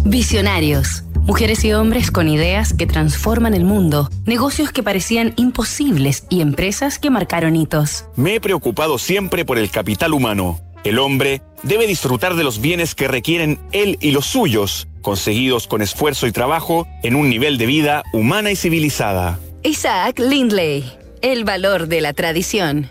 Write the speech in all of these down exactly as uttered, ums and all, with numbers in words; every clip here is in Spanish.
Visionarios. Mujeres y hombres con ideas que transforman el mundo, negocios que parecían imposibles y empresas que marcaron hitos. Me he preocupado siempre por el capital humano. El hombre debe disfrutar de los bienes que requieren él y los suyos, conseguidos con esfuerzo y trabajo en un nivel de vida humana y civilizada. Isaac Lindley. El valor de la tradición.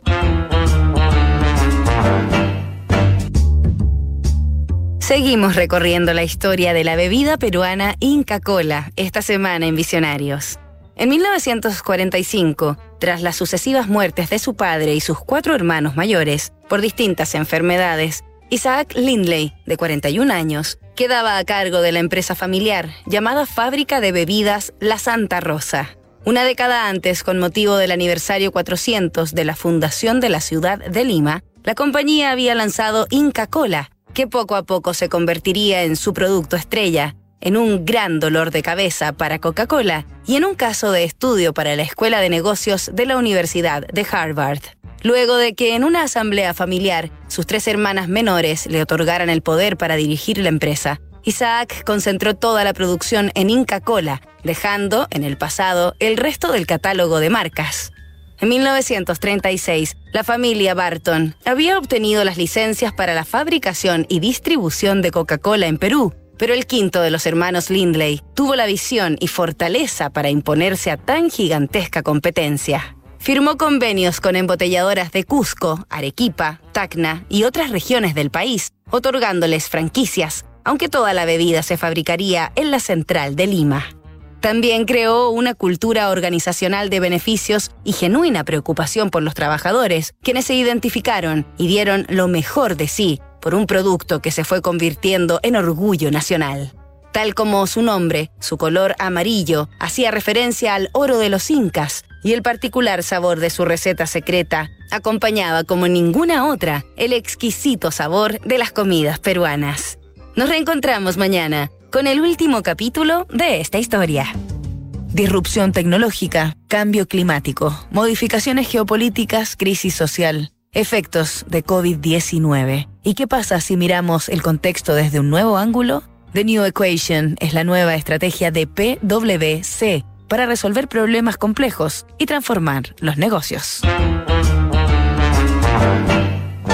Seguimos recorriendo la historia de la bebida peruana Inca Kola esta semana en Visionarios. En mil novecientos cuarenta y cinco, tras las sucesivas muertes de su padre y sus cuatro hermanos mayores por distintas enfermedades, Isaac Lindley, de cuarenta y un años, quedaba a cargo de la empresa familiar llamada Fábrica de Bebidas La Santa Rosa. Una década antes, con motivo del aniversario cuatrocientos de la fundación de la ciudad de Lima, la compañía había lanzado Inca Kola, que poco a poco se convertiría en su producto estrella, en un gran dolor de cabeza para Coca-Cola y en un caso de estudio para la Escuela de Negocios de la Universidad de Harvard. Luego de que en una asamblea familiar sus tres hermanas menores le otorgaran el poder para dirigir la empresa, Isaac concentró toda la producción en Inca Kola, dejando en el pasado el resto del catálogo de marcas. En mil novecientos treinta y seis, la familia Barton había obtenido las licencias para la fabricación y distribución de Coca-Cola en Perú, pero el quinto de los hermanos Lindley tuvo la visión y fortaleza para imponerse a tan gigantesca competencia. Firmó convenios con embotelladoras de Cusco, Arequipa, Tacna y otras regiones del país, otorgándoles franquicias, aunque toda la bebida se fabricaría en la central de Lima. También creó una cultura organizacional de beneficios y genuina preocupación por los trabajadores, quienes se identificaron y dieron lo mejor de sí por un producto que se fue convirtiendo en orgullo nacional. Tal como su nombre, su color amarillo hacía referencia al oro de los incas y el particular sabor de su receta secreta acompañaba como ninguna otra el exquisito sabor de las comidas peruanas. Nos reencontramos mañana con el último capítulo de esta historia. Disrupción tecnológica, cambio climático, modificaciones geopolíticas, crisis social, efectos de covid diecinueve. ¿Y qué pasa si miramos el contexto desde un nuevo ángulo? The New Equation es la nueva estrategia de P W C para resolver problemas complejos y transformar los negocios.